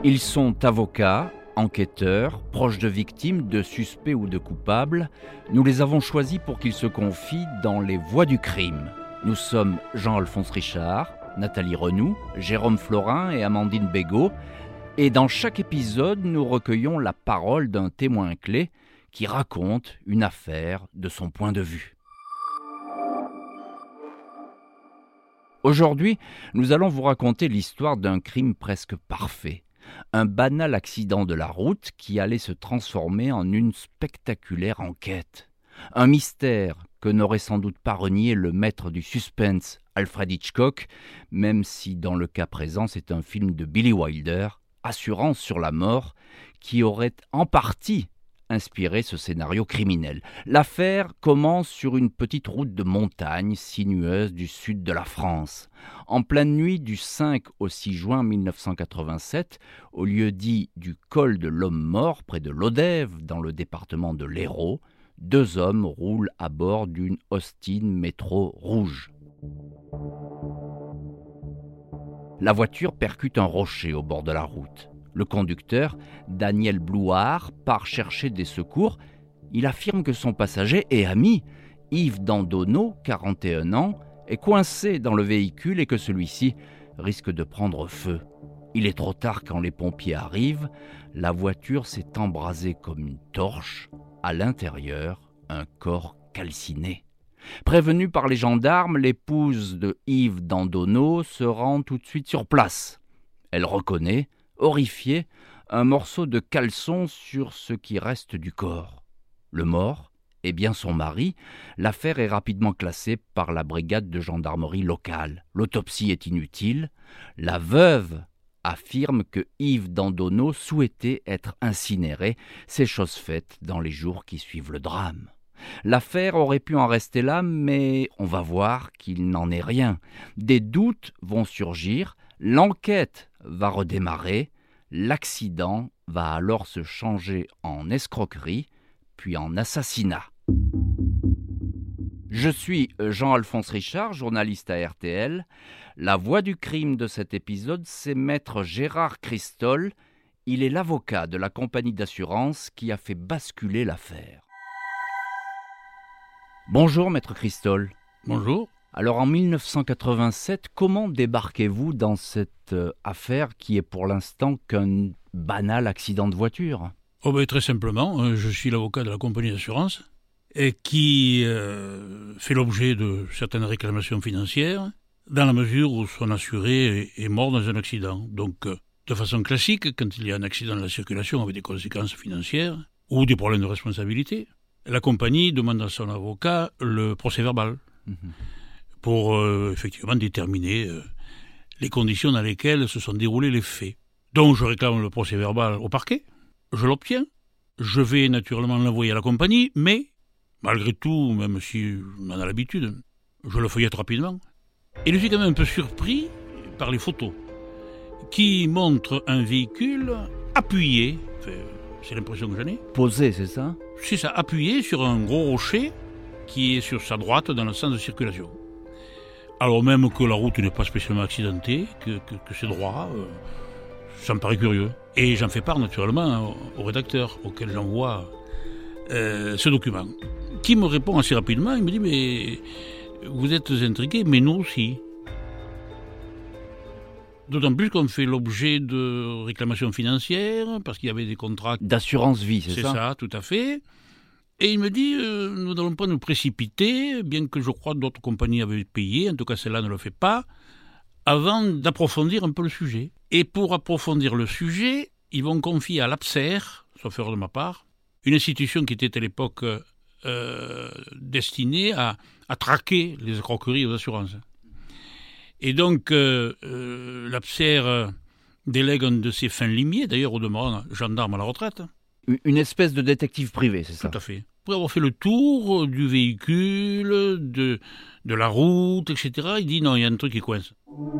Ils sont avocats, enquêteurs, proches de victimes, de suspects ou de coupables. Nous les avons choisis pour qu'ils se confient dans les voies du crime. Nous sommes Jean-Alphonse Richard, Nathalie Renoux, Jérôme Florin et Amandine Bégaud. Et dans chaque épisode, nous recueillons la parole d'un témoin clé qui raconte une affaire de son point de vue. Aujourd'hui, nous allons vous raconter l'histoire d'un crime presque parfait. Un banal accident de la route qui allait se transformer en une spectaculaire enquête. Un mystère que n'aurait sans doute pas renié le maître du suspense, Alfred Hitchcock, même si dans le cas présent c'est un film de Billy Wilder, Assurance sur la mort, qui aurait en partie inspiré ce scénario criminel. L'affaire commence sur une petite route de montagne sinueuse du sud de la France. En pleine nuit du 5 au 6 juin 1987, au lieu dit du col de l'Homme-Mort, près de Lodève, dans le département de l'Hérault, deux hommes roulent à bord d'une Austin Métro rouge. La voiture percute un rocher au bord de la route. Le conducteur, Daniel Blouard, part chercher des secours. Il affirme que son passager et ami, Yves Dandonneau, 41 ans, est coincé dans le véhicule et que celui-ci risque de prendre feu. Il est trop tard quand les pompiers arrivent. La voiture s'est embrasée comme une torche. À l'intérieur, un corps calciné. Prévenue par les gendarmes, l'épouse de Yves Dandonneau se rend tout de suite sur place. Elle reconnaît, horrifiée, un morceau de caleçon sur ce qui reste du corps. Le mort est bien son mari. L'affaire est rapidement classée par la brigade de gendarmerie locale. L'autopsie est inutile. La veuve affirme que Yves Dandonneau souhaitait être incinéré. C'est chose faite dans les jours qui suivent le drame. L'affaire aurait pu en rester là, mais on va voir qu'il n'en est rien. Des doutes vont surgir, l'enquête va redémarrer, l'accident va alors se changer en escroquerie, puis en assassinat. Je suis Jean-Alphonse Richard, journaliste à RTL. La voix du crime de cet épisode, c'est maître Gérard Christol. Il est l'avocat de la compagnie d'assurance qui a fait basculer l'affaire. Bonjour maître Christol. Bonjour. Alors en 1987, comment débarquez-vous dans cette affaire qui est pour l'instant qu'un banal accident de voiture ? Très simplement, je suis l'avocat de la compagnie d'assurance et qui fait l'objet de certaines réclamations financières dans la mesure où son assuré est mort dans un accident. Donc de façon classique, quand il y a un accident de la circulation avec des conséquences financières ou des problèmes de responsabilité, la compagnie demande à son avocat le procès-verbal pour effectivement déterminer les conditions dans lesquelles se sont déroulés les faits. Donc je réclame le procès-verbal au parquet, je l'obtiens, je vais naturellement l'envoyer à la compagnie, mais malgré tout, même si on en a l'habitude, je le feuillette rapidement. Et je suis quand même un peu surpris par les photos qui montrent un véhicule appuyé, c'est l'impression que j'en ai. Posé, c'est ça ? C'est ça, appuyé sur un gros rocher qui est sur sa droite dans le sens de circulation. Alors même que la route n'est pas spécialement accidentée, que c'est droit, ça me paraît curieux. Et j'en fais part naturellement au rédacteur auquel j'envoie ce document, qui me répond assez rapidement. Il me dit « Mais vous êtes intrigué, mais nous aussi ». D'autant plus qu'on fait l'objet de réclamations financières, parce qu'il y avait des contrats... D'assurance vie, c'est ça ? C'est ça, tout à fait. Et il me dit, nous n'allons pas nous précipiter, bien que je crois que d'autres compagnies avaient payé, en tout cas celle-là ne le fait pas, avant d'approfondir un peu le sujet. Et pour approfondir le sujet, ils vont confier à l'APSER, sauf erreur de ma part, une institution qui était à l'époque destinée à traquer les escroqueries aux assurances. Et donc, l'APSER délègue un de ses fins limiers, d'ailleurs au demeurant gendarme à la retraite. Une espèce de détective privé, c'est ça ? Tout à fait. Pour avoir fait le tour du véhicule, de la route, etc., il dit non, il y a un truc qui coince.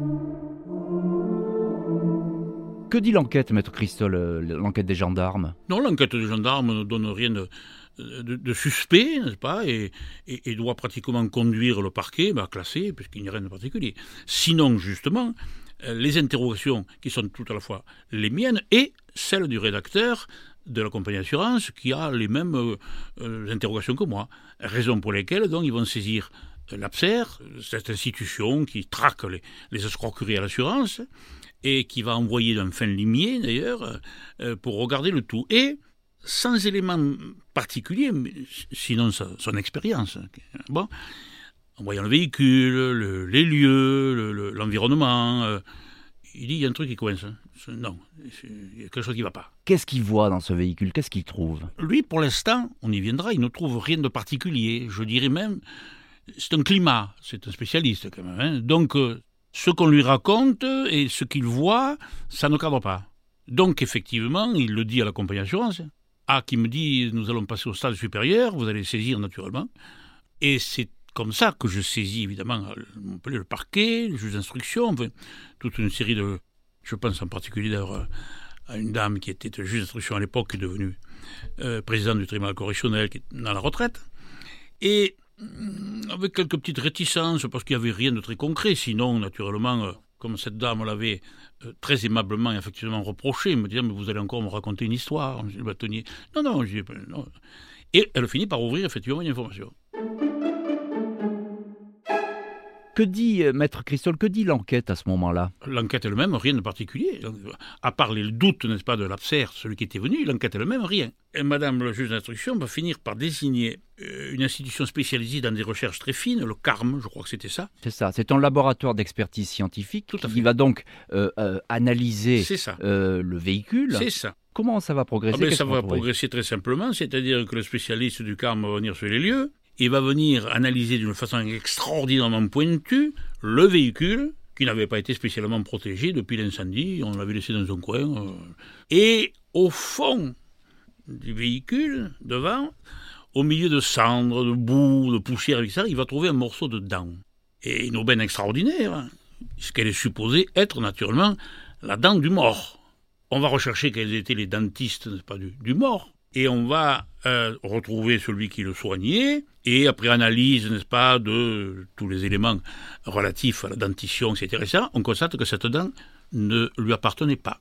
Que dit l'enquête, maître Christol, l'enquête des gendarmes ? Non, l'enquête des gendarmes ne donne rien de suspect, n'est-ce pas, et doit pratiquement conduire le parquet, classé, puisqu'il n'y a rien de particulier. Sinon, justement, les interrogations qui sont tout à la fois les miennes et celles du rédacteur de la compagnie d'assurance qui a les mêmes interrogations que moi. Raison pour lesquelles donc ils vont saisir l'ABSER, cette institution qui traque les escroqueries à l'assurance et qui va envoyer d'un fin limier d'ailleurs pour regarder le tout. Et sans élément particulier, sinon son expérience. Bon, en voyant le véhicule, les lieux, l'environnement, il dit il y a un truc qui coince. Non, il y a quelque chose qui ne va pas. Qu'est-ce qu'il voit dans ce véhicule? Qu'est-ce qu'il trouve? Lui, pour l'instant, on y viendra, il ne trouve rien de particulier. Je dirais même, c'est un climat, c'est un spécialiste quand même. Hein. Donc, ce qu'on lui raconte et ce qu'il voit, ça ne cadre pas. Donc, effectivement, il le dit à la compagnie d'assurance. Qui me dit, nous allons passer au stade supérieur, vous allez saisir naturellement. Et c'est comme ça que je saisis évidemment le parquet, le juge d'instruction, enfin, toute une série de... Je pense en particulier d'ailleurs à une dame qui était juge d'instruction à l'époque, qui est devenue présidente du tribunal correctionnel, qui est dans la retraite. Et avec quelques petites réticences, parce qu'il n'y avait rien de très concret, sinon naturellement... comme cette dame l'avait très aimablement et effectivement reproché, me disant « mais vous allez encore me raconter une histoire ?» Je dis « bâtonnier. » Non. Et elle finit par ouvrir effectivement une information. Que dit, Maître Christol, que dit l'enquête à ce moment-là? L'enquête elle-même, rien de particulier. À part les doutes, n'est-ce pas, de l'ABSER, celui qui était venu, l'enquête elle-même, rien. Et Madame le juge d'instruction va finir par désigner une institution spécialisée dans des recherches très fines, le CARM, je crois que c'était ça. C'est ça, c'est un laboratoire d'expertise scientifique qui va donc analyser le véhicule. C'est ça. Comment ça va progresser? Ça va progresser très simplement, c'est-à-dire que le spécialiste du CARM va venir sur les lieux, il va venir analyser d'une façon extraordinairement pointue le véhicule qui n'avait pas été spécialement protégé depuis l'incendie, on l'avait laissé dans un coin. Et au fond du véhicule, devant, au milieu de cendres, de boue, de poussière, etc., il va trouver un morceau de dent. Et une aubaine extraordinaire, puisqu'elle est supposée être naturellement la dent du mort. On va rechercher quels étaient les dentistes, n'est-ce pas, du mort. Et on va retrouver celui qui le soignait, et après analyse, n'est-ce pas, de tous les éléments relatifs à la dentition, etc., on constate que cette dent ne lui appartenait pas.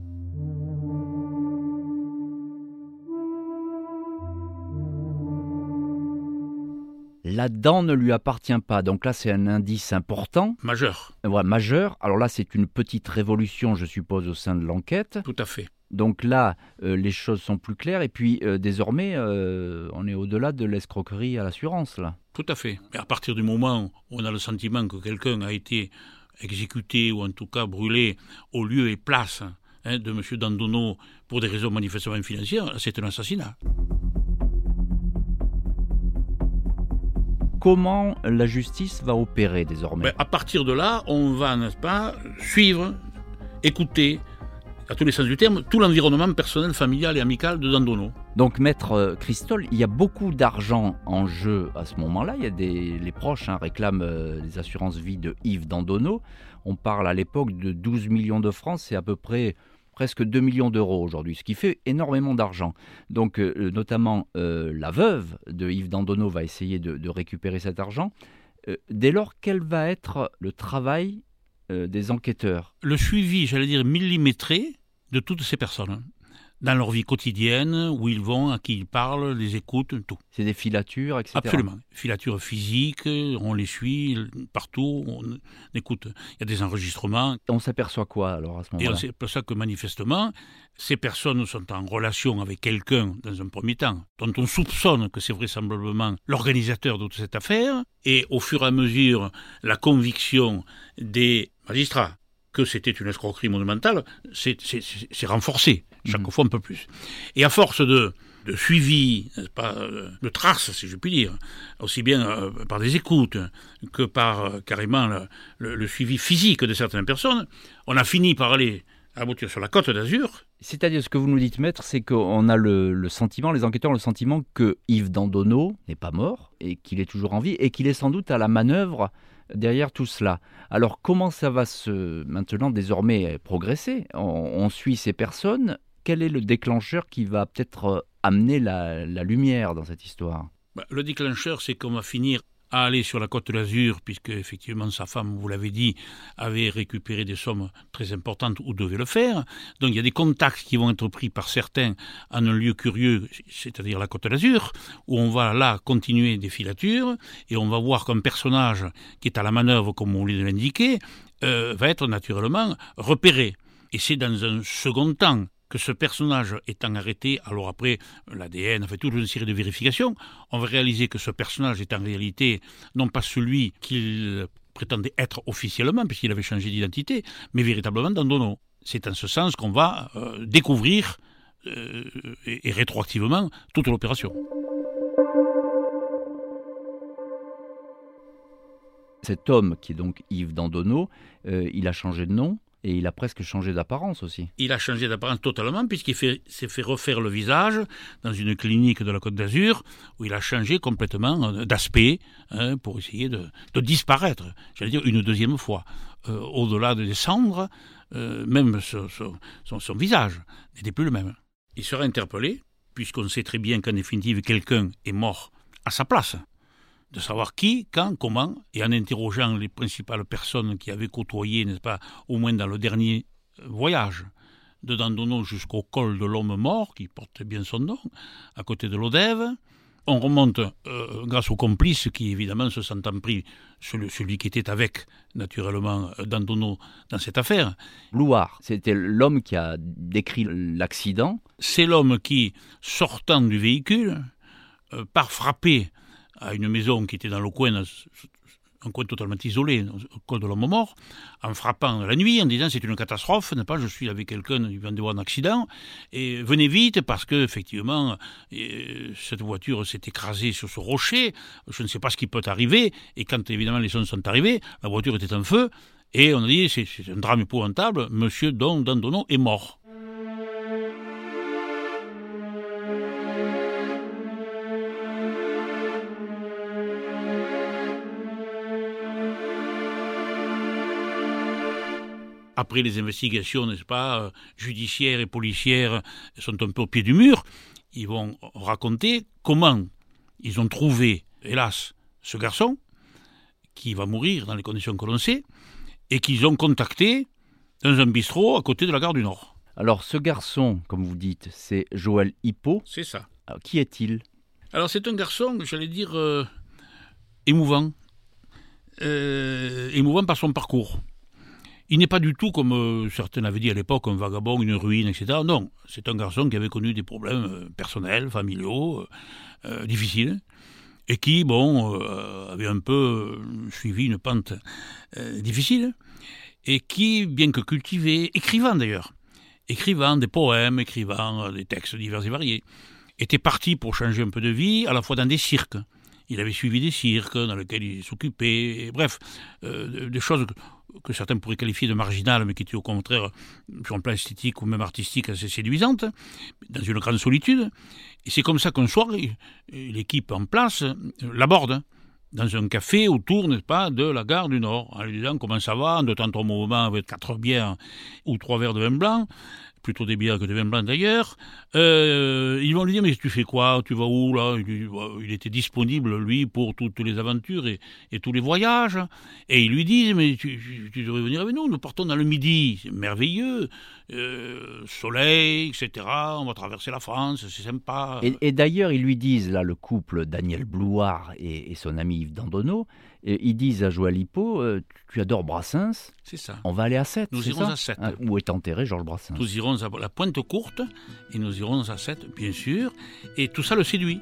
La dent ne lui appartient pas, donc là c'est un indice important. Majeur. Ouais, majeur. Alors là c'est une petite révolution, je suppose, au sein de l'enquête. Tout à fait. Donc là, les choses sont plus claires. Et puis, désormais, on est au-delà de l'escroquerie à l'assurance, là. Tout à fait. Et à partir du moment où on a le sentiment que quelqu'un a été exécuté ou en tout cas brûlé au lieu et place de M. Dandonneau pour des raisons manifestement financières, c'est un assassinat. Comment la justice va opérer désormais? À partir de là, on va, n'est-ce pas, suivre, écouter, à tous les sens du terme, tout l'environnement personnel, familial et amical de Dandonneau. Donc, Maître Christol, il y a beaucoup d'argent en jeu à ce moment-là. Il y a les proches réclament les assurances vie de Yves Dandonneau. On parle à l'époque de 12 millions de francs, c'est à peu près presque 2 millions d'euros aujourd'hui, ce qui fait énormément d'argent. Donc, notamment, la veuve de Yves Dandonneau va essayer de récupérer cet argent. Dès lors, quel va être le travail des enquêteurs? Le suivi, j'allais dire, millimétré de toutes ces personnes, dans leur vie quotidienne, où ils vont, à qui ils parlent, les écoutent, tout. C'est des filatures, etc. Absolument. Filatures physiques, on les suit partout, on écoute. Il y a des enregistrements. On s'aperçoit quoi alors à ce moment-là? Et on s'aperçoit que manifestement, ces personnes sont en relation avec quelqu'un dans un premier temps, dont on soupçonne que c'est vraisemblablement l'organisateur de toute cette affaire, et au fur et à mesure, la conviction des magistrats que c'était une escroquerie monumentale, c'est renforcé, chaque fois un peu plus. Et à force de suivi, n'est-ce pas, de traces, si je puis dire, aussi bien par des écoutes que par carrément le suivi physique de certaines personnes, on a fini par aller aboutir sur la Côte d'Azur. C'est-à-dire, ce que vous nous dites, maître, c'est qu'on a le sentiment, les enquêteurs ont le sentiment que Yves Dandonneau n'est pas mort et qu'il est toujours en vie et qu'il est sans doute à la manœuvre derrière tout cela. Alors, comment ça va maintenant désormais progresser? On suit ces personnes. Quel est le déclencheur qui va peut-être amener la lumière dans cette histoire? Le déclencheur, c'est qu'on va finir à aller sur la Côte d'Azur, puisque effectivement sa femme, vous l'avez dit, avait récupéré des sommes très importantes ou devait le faire. Donc il y a des contacts qui vont être pris par certains en un lieu curieux, c'est-à-dire la Côte d'Azur, où on va là continuer des filatures, et on va voir qu'un personnage qui est à la manœuvre, comme on l'a indiqué, va être naturellement repéré. Et c'est dans un second temps que ce personnage étant arrêté, alors après l'ADN, fait toute une série de vérifications, on va réaliser que ce personnage est en réalité non pas celui qu'il prétendait être officiellement, puisqu'il avait changé d'identité, mais véritablement Dandonneau. C'est en ce sens qu'on va découvrir et rétroactivement toute l'opération. Cet homme, qui est donc Yves Dandonneau, il a changé de nom. Et il a presque changé d'apparence aussi. Il a changé d'apparence totalement puisqu'il s'est fait refaire le visage dans une clinique de la Côte d'Azur où il a changé complètement d'aspect pour essayer de disparaître, j'allais dire une deuxième fois. Au-delà de descendre, même son visage n'était plus le même. Il sera interpellé puisqu'on sait très bien qu'en définitive quelqu'un est mort à sa place. De savoir qui, quand, comment, et en interrogeant les principales personnes qui avaient côtoyé, n'est-ce pas, au moins dans le dernier voyage de Dandonneau jusqu'au col de l'homme mort, qui porte bien son nom, à côté de l'Odève. On remonte grâce aux complices qui, évidemment, se sentant pris, celui qui était avec, naturellement, Dandonneau dans cette affaire. Blouard, c'était l'homme qui a décrit l'accident. C'est l'homme qui, sortant du véhicule, part frapper à une maison qui était dans le coin, un coin totalement isolé, au col de l'homme mort, en frappant la nuit, en disant c'est une catastrophe, n'est-ce pas, je suis avec quelqu'un, il vient de voir un accident, et venez vite parce que effectivement cette voiture s'est écrasée sur ce rocher, je ne sais pas ce qui peut arriver, et quand évidemment les sons sont arrivés, la voiture était en feu, et on a dit c'est un drame épouvantable, monsieur Dandonneau est mort. Après, les investigations, n'est-ce pas, judiciaires et policières sont un peu au pied du mur. Ils vont raconter comment ils ont trouvé, hélas, ce garçon, qui va mourir dans les conditions que l'on sait, et qu'ils ont contacté dans un bistrot à côté de la gare du Nord. Alors, ce garçon, comme vous dites, c'est Joël Hippo. C'est ça. Alors, qui est-il ? Alors, c'est un garçon, j'allais dire, émouvant. Émouvant par son parcours. Il n'est pas du tout, comme certains l'avaient dit à l'époque, un vagabond, une ruine, etc. Non, c'est un garçon qui avait connu des problèmes personnels, familiaux, difficiles, et qui, avait un peu suivi une pente difficile, et qui, bien que cultivé, écrivant d'ailleurs, écrivant des poèmes, écrivant des textes divers et variés, était parti pour changer un peu de vie, à la fois dans des cirques. Il avait suivi des cirques dans lesquels il s'occupait, bref, des choses que certains pourraient qualifier de marginales, mais qui étaient au contraire, sur un plan esthétique ou même artistique, assez séduisantes, dans une grande solitude. Et c'est comme ça qu'un soir, l'équipe en place l'aborde dans un café autour, n'est-ce pas, de la gare du Nord, en lui disant comment ça va, en 2-3 moments avec 4 bières ou 3 verres de vin blanc, plutôt des bières que de vin blanc d'ailleurs. Ils vont lui dire mais tu fais quoi, tu vas où là? Il était disponible lui pour toutes les aventures et tous les voyages, et ils lui disent mais tu devrais venir avec nous partons dans le Midi, c'est merveilleux, soleil, etc. On va traverser la France, c'est sympa. Et d'ailleurs ils lui disent là, le couple Daniel Blouard et son ami Yves Dandonneau, ils disent à Joël Hippo, tu adores Brassens, c'est ça. On va aller à Sète. Nous irons à Sète. Où est enterré Georges Brassens. Nous irons à la Pointe Courte et nous irons à Sète, bien sûr. Et tout ça le séduit.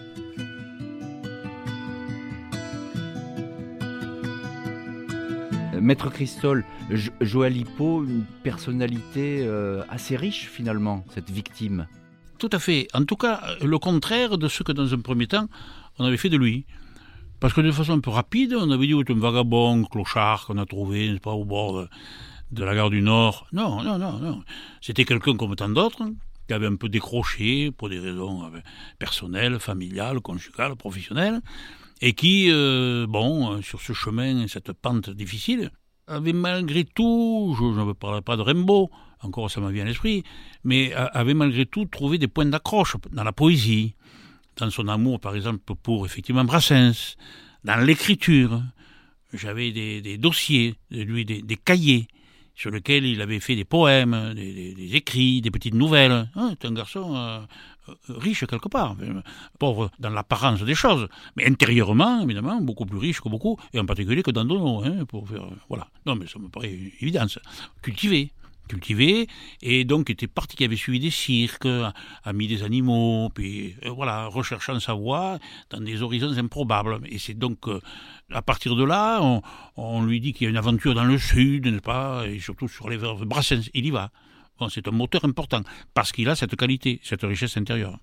Maître Christol, Joël Hippo, une personnalité assez riche finalement, cette victime. Tout à fait. En tout cas, le contraire de ce que dans un premier temps, on avait fait de lui. Parce que de façon un peu rapide, on avait dit que c'était un vagabond, clochard qu'on a trouvé, n'est-ce pas, au bord de la gare du Nord. Non. C'était quelqu'un comme tant d'autres, qui avait un peu décroché pour des raisons personnelles, familiales, conjugales, professionnelles, et qui, sur ce chemin, cette pente difficile, avait malgré tout, je ne parlerai pas de Rimbaud, encore ça m'a vient à l'esprit, mais avait malgré tout trouvé des points d'accroche dans la poésie, dans son amour, par exemple, pour effectivement Brassens, dans l'écriture. J'avais des dossiers de lui, des cahiers sur lesquels il avait fait des poèmes, des écrits, des petites nouvelles. C'est un garçon riche quelque part, pauvre dans l'apparence des choses, mais intérieurement, évidemment, beaucoup plus riche que beaucoup, et en particulier que Dandolo, pour faire... Voilà. Non, mais ça me paraît une évidence. Cultivé, et donc qui avait suivi des cirques, ami des animaux, puis voilà, recherchant sa voie dans des horizons improbables. Et c'est donc à partir de là, on lui dit qu'il y a une aventure dans le sud, n'est-ce pas, et surtout sur les vers Brassens, il y va. Bon, c'est un moteur important, parce qu'il a cette qualité, cette richesse intérieure.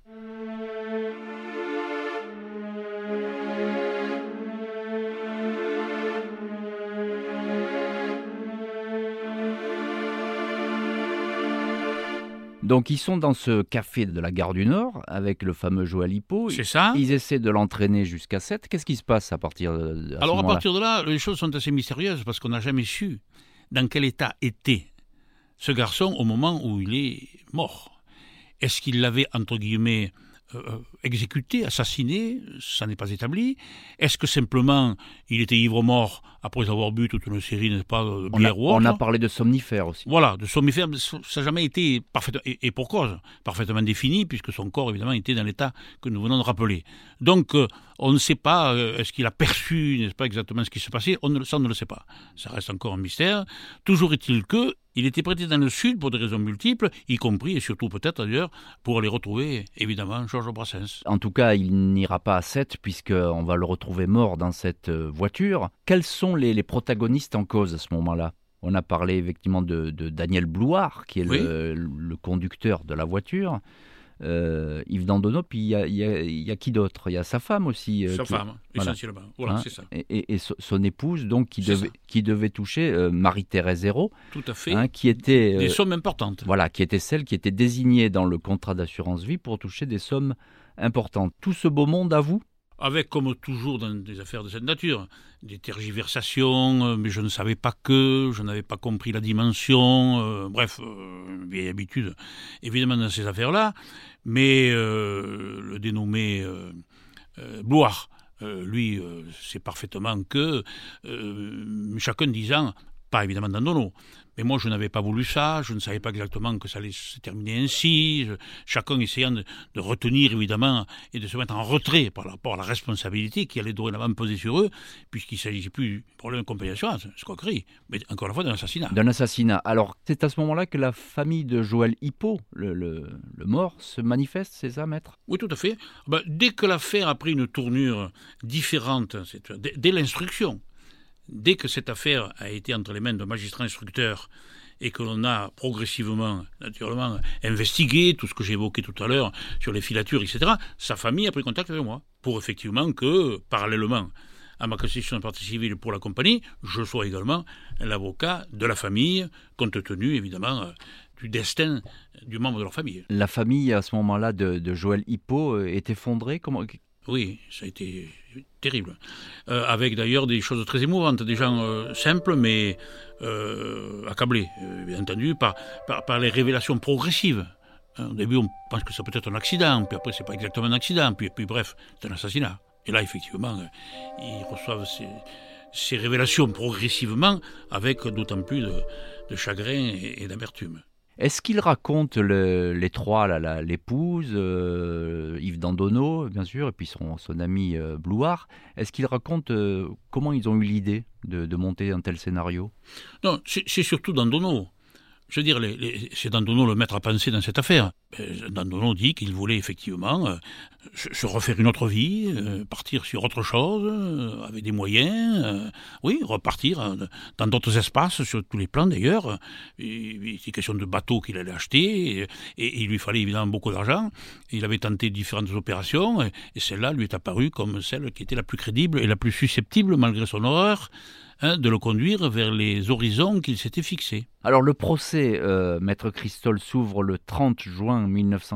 Donc ils sont dans ce café de la gare du Nord avec le fameux Joël Hippo. C'est ça. Ils essaient de l'entraîner jusqu'à 7. Qu'est-ce qui se passe à partir de Alors à partir de là, les choses sont assez mystérieuses parce qu'on n'a jamais su dans quel état était ce garçon au moment où il est mort. Est-ce qu'il l'avait, entre guillemets, exécuté, assassiné? Ça n'est pas établi. Est-ce que simplement il était ivre-mort après avoir bu toute une série, n'est-ce pas, de bière ou autre? On a parlé de somnifères aussi. Voilà, de somnifères, ça n'a jamais été parfaitement, et pour cause, parfaitement défini, puisque son corps, évidemment, était dans l'état que nous venons de rappeler. Donc, on ne sait pas, est-ce qu'il a perçu, n'est-ce pas, exactement ce qui se passait? Ça, on ne le sait pas. Ça reste encore un mystère. Toujours est-il que il était prêté dans le sud pour des raisons multiples, y compris et surtout peut-être d'ailleurs pour aller retrouver évidemment Georges Brassens. En tout cas, il n'ira pas à 7 puisqu'on va le retrouver mort dans cette voiture. Quels sont les protagonistes en cause à ce moment-là? On a parlé effectivement de Daniel Blouard, qui est le conducteur de la voiture. Yves Dandonneau, puis il y a qui d'autre? Il y a sa femme aussi. Sa femme, essentiellement. Voilà, c'est ça. Et son épouse, donc, qui devait toucher Marie-Thérèse Hérault. Tout à fait. Qui était, des sommes importantes. Voilà, qui était celle qui était désignée dans le contrat d'assurance vie pour toucher des sommes importantes. Tout ce beau monde à vous? Avec, comme toujours dans des affaires de cette nature, des tergiversations, mais je ne savais pas je n'avais pas compris la dimension, bref, vieille habitude, évidemment, dans ces affaires-là. Mais le dénommé Blouard, lui, sait parfaitement que, chacun disant, pas évidemment Dandonneau, mais moi je n'avais pas voulu ça, je ne savais pas exactement que ça allait se terminer ainsi, chacun essayant de retenir évidemment et de se mettre en retrait par rapport à la responsabilité qui allait dorénavant peser sur eux, puisqu'il ne s'agissait plus du problème de compagnie d'assurance, escroquerie, mais encore une fois d'un assassinat. D'un assassinat. Alors c'est à ce moment-là que la famille de Joël Hippo, le mort, se manifeste, c'est ça, maître? Oui, tout à fait. Dès que l'affaire a pris une tournure différente, dès l'instruction, dès que cette affaire a été entre les mains de magistrats instructeurs et que l'on a progressivement, naturellement, investigué tout ce que j'ai évoqué tout à l'heure sur les filatures, etc., sa famille a pris contact avec moi pour effectivement que, parallèlement à ma constitution de partie civile pour la compagnie, je sois également l'avocat de la famille, compte tenu, évidemment, du destin du membre de leur famille. La famille, à ce moment-là, de Joël Hippo est effondrée? Oui, ça a été terrible. Avec d'ailleurs des choses très émouvantes, des gens simples mais accablés, bien entendu, par les révélations progressives. Au début, on pense que ça peut être un accident, puis après, c'est pas exactement un accident, puis bref, c'est un assassinat. Et là, effectivement, ils reçoivent ces révélations progressivement avec d'autant plus de chagrin et d'amertume. Est-ce qu'il raconte les trois, l'épouse, Yves Dandonneau, bien sûr, et puis son ami Blouard, est-ce qu'il raconte comment ils ont eu l'idée de monter un tel scénario? Non, c'est surtout Dandonneau. Je veux dire, c'est Dandonneau le maître à penser dans cette affaire. Dandonneau dit qu'il voulait effectivement se refaire une autre vie, partir sur autre chose, avec des moyens, repartir dans d'autres espaces, sur tous les plans d'ailleurs. C'est question de bateaux qu'il allait acheter, et il lui fallait évidemment beaucoup d'argent. Il avait tenté différentes opérations, et celle-là lui est apparue comme celle qui était la plus crédible et la plus susceptible, malgré son horreur, de le conduire vers les horizons qu'il s'était fixés. Alors le procès, Maître Cristol, s'ouvre le 30 juin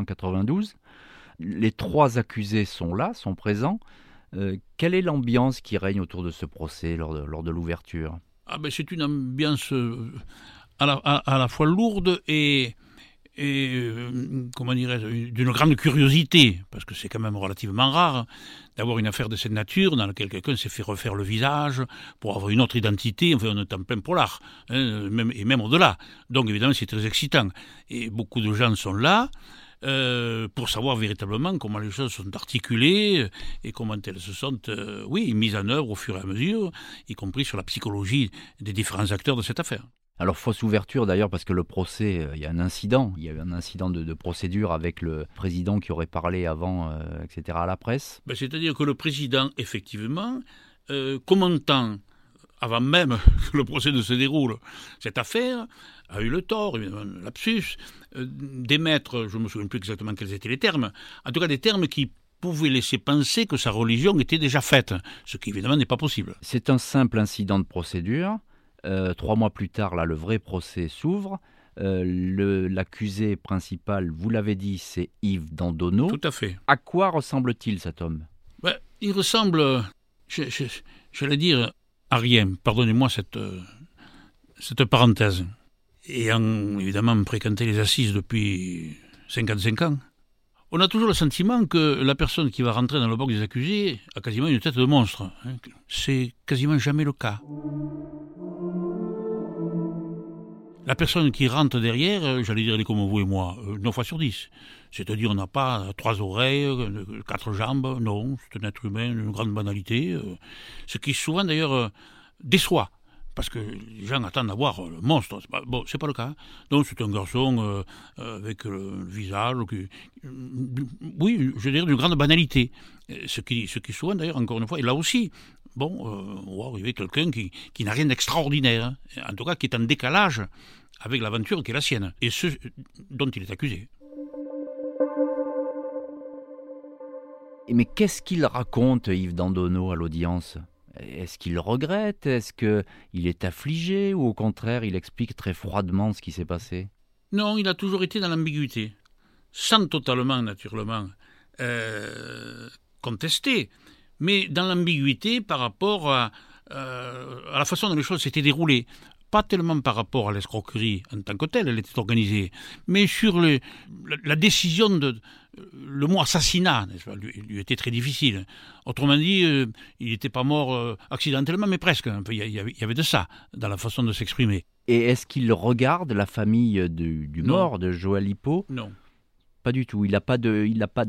1992. Les trois accusés sont là, sont présents. Quelle est l'ambiance qui règne autour de ce procès lors de l'ouverture? C'est une ambiance à la fois lourde et comment dirais-je, d'une grande curiosité, parce que c'est quand même relativement rare d'avoir une affaire de cette nature dans laquelle quelqu'un s'est fait refaire le visage pour avoir une autre identité. Enfin, on est en plein polar, et même au-delà. Donc évidemment, c'est très excitant. Et beaucoup de gens sont là pour savoir véritablement comment les choses sont articulées et comment elles se sont, mises en œuvre au fur et à mesure, y compris sur la psychologie des différents acteurs de cette affaire. Alors, fausse ouverture d'ailleurs, parce que le procès, il y a un incident. Il y a eu un incident de procédure avec le président qui aurait parlé avant, etc., à la presse. C'est-à-dire que le président, effectivement, commentant, avant même que le procès ne se déroule, cette affaire, a eu le tort, évidemment, lapsus, d'émettre, je ne me souviens plus exactement quels étaient les termes, en tout cas des termes qui pouvaient laisser penser que sa religion était déjà faite, ce qui évidemment n'est pas possible. C'est un simple incident de procédure. 3 mois plus tard, là, le vrai procès s'ouvre. L'accusé principal, vous l'avez dit, c'est Yves Dandonneau. Tout à fait. À quoi ressemble-t-il, cet homme ? Il ressemble, j'allais dire, à rien. Pardonnez-moi cette parenthèse. Ayant évidemment fréquenté les assises depuis 55 ans, on a toujours le sentiment que la personne qui va rentrer dans le box des accusés a quasiment une tête de monstre. C'est quasiment jamais le cas. La personne qui rentre derrière, j'allais dire, elle est comme vous et moi, 9 fois sur 10. C'est-à-dire, on n'a pas 3 oreilles, 4 jambes, non, c'est un être humain, une grande banalité. Ce qui souvent d'ailleurs déçoit, parce que les gens attendent d'avoir le monstre. C'est pas le cas. Donc c'est un garçon avec le visage, oui, je veux dire, d'une grande banalité. Ce qui souvent d'ailleurs, encore une fois, et là aussi, on va arriver quelqu'un qui n'a rien d'extraordinaire, en tout cas qui est en décalage avec l'aventure qui est la sienne, et ce dont il est accusé. Mais qu'est-ce qu'il raconte, Yves Dandonneau, à l'audience ? Est-ce qu'il regrette ? Est-ce qu'il est affligé ? Ou au contraire, il explique très froidement ce qui s'est passé ? Non, il a toujours été dans l'ambiguïté, sans totalement, naturellement, contester, mais dans l'ambiguïté par rapport à la façon dont les choses s'étaient déroulées. Pas tellement par rapport à l'escroquerie en tant que telle, elle était organisée, mais sur la décision le mot assassinat, lui était très difficile. Autrement dit, il n'était pas mort accidentellement, mais presque. Il y avait de ça dans la façon de s'exprimer. Et est-ce qu'il regarde la famille du mort, de Joël Hippot ? Non. Pas du tout. Il n'a pas d'empathie ?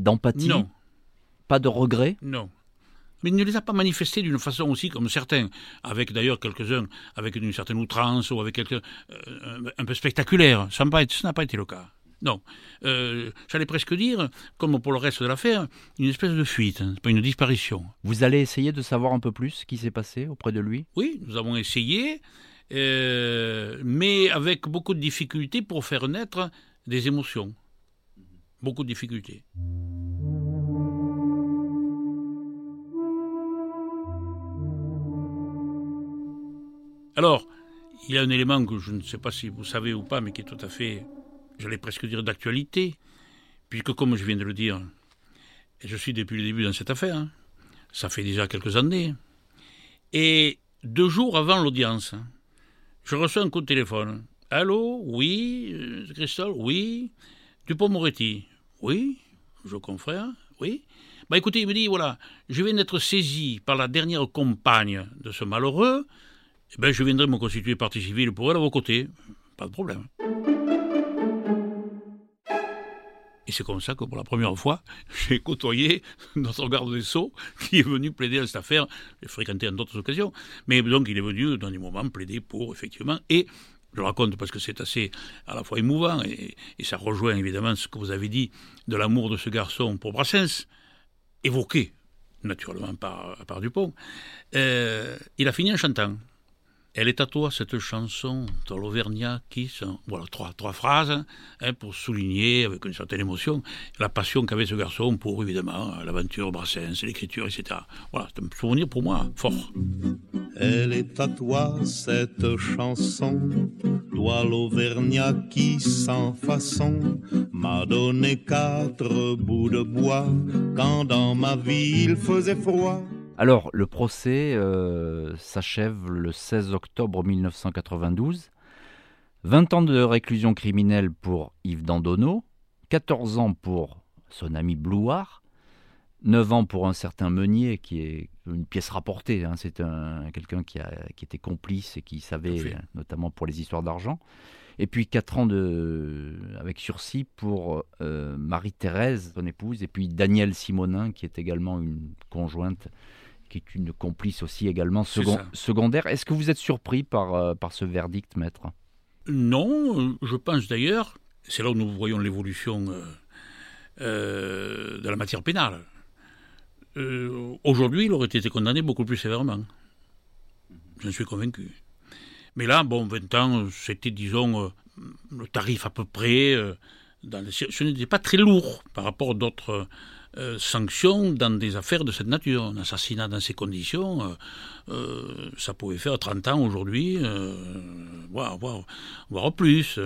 Non. Pas de regret ? Non. Mais il ne les a pas manifestés d'une façon aussi comme certains, avec d'ailleurs quelques-uns, avec une certaine outrance ou avec quelqu'un un peu spectaculaire. Ça n'a pas été le cas. Non. J'allais presque dire, comme pour le reste de l'affaire, une espèce de fuite, pas une disparition. Vous allez essayer de savoir un peu plus ce qui s'est passé auprès de lui ? Oui, nous avons essayé, mais avec beaucoup de difficultés pour faire naître des émotions. Beaucoup de difficultés. Alors, il y a un élément que je ne sais pas si vous savez ou pas, mais qui est tout à fait, j'allais presque dire, d'actualité, puisque comme je viens de le dire, je suis depuis le début dans cette affaire, ça fait déjà quelques années, et 2 jours avant l'audience, je reçois un coup de téléphone. « Allô, oui, Christophe, oui, Dupond-Moretti, oui, vos confrères, oui. » Écoutez, il me dit, voilà, je viens d'être saisi par la dernière compagne de ce malheureux, je viendrai me constituer partie civile pour elle à vos côtés. Pas de problème. Et c'est comme ça que pour la première fois, j'ai côtoyé notre garde des Sceaux qui est venu plaider à cette affaire. J'ai fréquenté en d'autres occasions. Mais donc il est venu dans des moments plaider pour, effectivement. Et je le raconte parce que c'est assez à la fois émouvant et ça rejoint évidemment ce que vous avez dit de l'amour de ce garçon pour Brassens, évoqué naturellement par Dupont. Il a fini en chantant. Elle est à toi cette chanson de l'Auvergnat qui sont... Voilà, trois phrases pour souligner avec une certaine émotion la passion qu'avait ce garçon pour évidemment l'aventure, Brassens, l'écriture, etc. Voilà, c'est un souvenir pour moi fort. Elle est à toi cette chanson, toi l'Auvergnat qui sans façon m'a donné 4 bouts de bois quand dans ma vie il faisait froid. Alors, le procès s'achève le 16 octobre 1992. 20 ans de réclusion criminelle pour Yves Dandonneau, 14 ans pour son ami Blouard, 9 ans pour un certain Meunier, qui est une pièce rapportée. C'est quelqu'un qui était complice et qui savait, notamment pour les histoires d'argent. Et puis 4 ans avec sursis pour Marie-Thérèse, son épouse, et puis Danielle Simonin, qui est également une conjointe, qui est une complice aussi également secondaire. Est-ce que vous êtes surpris par ce verdict, maître ? Non, je pense d'ailleurs, c'est là où nous voyons l'évolution de la matière pénale. Aujourd'hui, il aurait été condamné beaucoup plus sévèrement. J'en suis convaincu. Mais là, 20 ans, c'était, disons, le tarif à peu près. Ce n'était pas très lourd par rapport à d'autres sanctions dans des affaires de cette nature. Un assassinat dans ces conditions, ça pouvait faire 30 ans aujourd'hui, voire plus.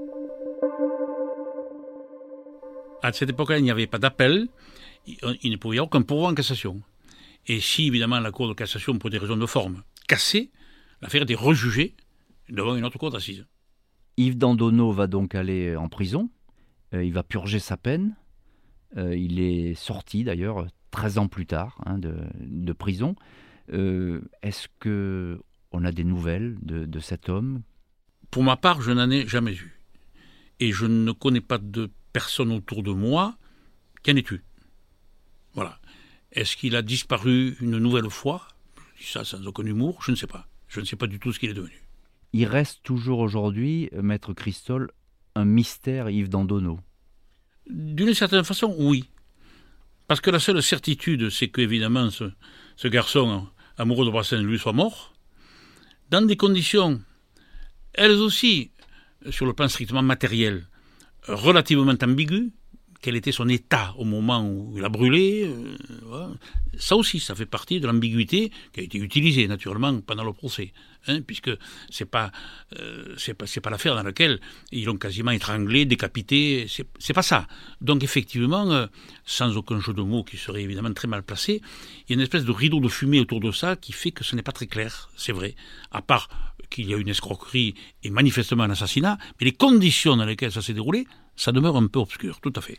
À cette époque-là, il n'y avait pas d'appel. Il ne pouvait y avoir qu'un pourvoi en cassation. Et si, évidemment, la Cour de cassation, pour des raisons de forme, cassait, l'affaire était rejugée devant une autre cour d'assises. Yves Dandonneau va donc aller en prison. Il va purger sa peine. Il est sorti, d'ailleurs, 13 ans plus tard de prison. Est-ce qu'on a des nouvelles de cet homme ? Pour ma part, je n'en ai jamais eu. Et je ne connais pas de personne autour de moi qui en ait eu. Voilà. Est-ce qu'il a disparu une nouvelle fois ? Je dis ça sans aucun humour, je ne sais pas. Je ne sais pas du tout ce qu'il est devenu. Il reste toujours aujourd'hui, Maître Christol, un mystère Yves Dandonneau. D'une certaine façon, oui. Parce que la seule certitude, c'est qu'évidemment, ce garçon amoureux de Brassens, lui, soit mort, dans des conditions, elles aussi, sur le plan strictement matériel, relativement ambiguës. Quel était son état au moment où il a brûlé, ça aussi, ça fait partie de l'ambiguïté qui a été utilisée naturellement pendant le procès, puisque c'est pas l'affaire dans laquelle ils l'ont quasiment étranglé, décapité, c'est pas ça. Donc effectivement, sans aucun jeu de mots qui serait évidemment très mal placé, il y a une espèce de rideau de fumée autour de ça qui fait que ce n'est pas très clair, c'est vrai, à part qu'il y a une escroquerie et manifestement un assassinat, mais les conditions dans lesquelles ça s'est déroulé, ça demeure un peu obscur, tout à fait.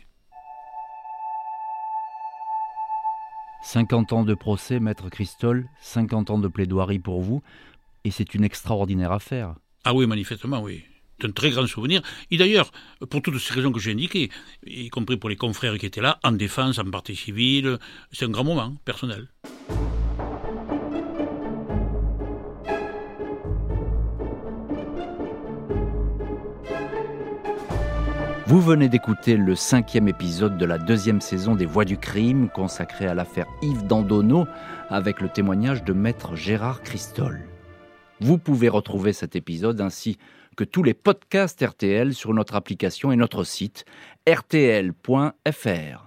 50 ans de procès, Maître Christol, 50 ans de plaidoirie pour vous, et c'est une extraordinaire affaire. Ah oui, manifestement, oui. C'est un très grand souvenir. Et d'ailleurs, pour toutes ces raisons que j'ai indiquées, y compris pour les confrères qui étaient là, en défense, en partie civile, c'est un grand moment personnel. Vous venez d'écouter le 5e épisode de la 2e saison des Voix du crime, consacrée à l'affaire Yves Dandonneau, avec le témoignage de Maître Gérard Christol. Vous pouvez retrouver cet épisode ainsi que tous les podcasts RTL sur notre application et notre site rtl.fr.